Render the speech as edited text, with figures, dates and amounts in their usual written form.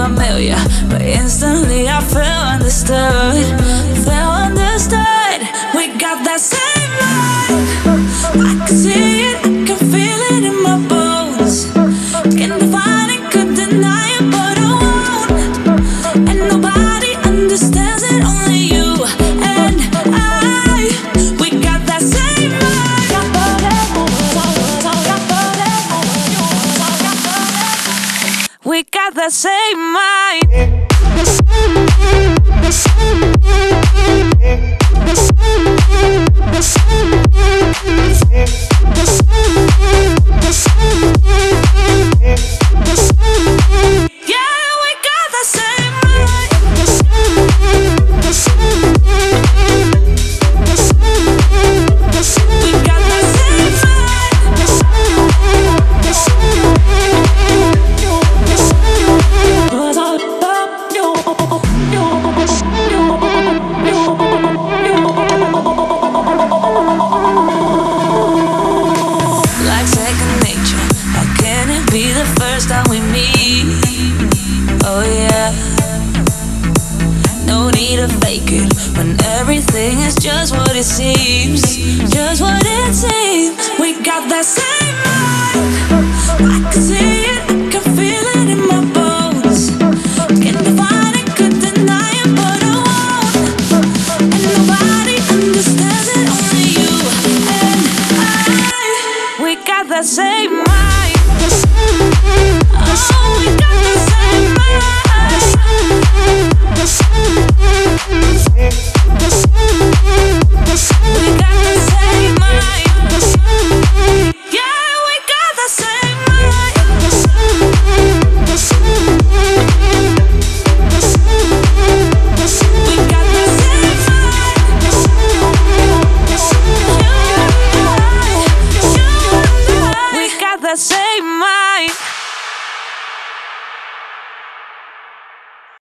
familiar, but instantly I felt understood. Felt understood. We got that same vibe. I can see it, I can feel it in my bones. Can't define it, could deny it, but I won't. And nobody understands it, only you and I. We got that same vibe. We got that same mind. Just what it seems, just what it seems. We got that same vibe. I can see it.